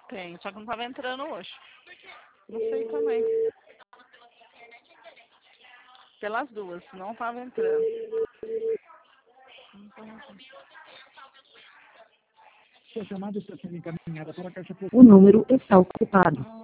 Tem, só que não tava entrando hoje. Não sei também. Pelas duas, não tava entrando. Sua chamada está sendo encaminhada para a caixa postal. O número está ocupado.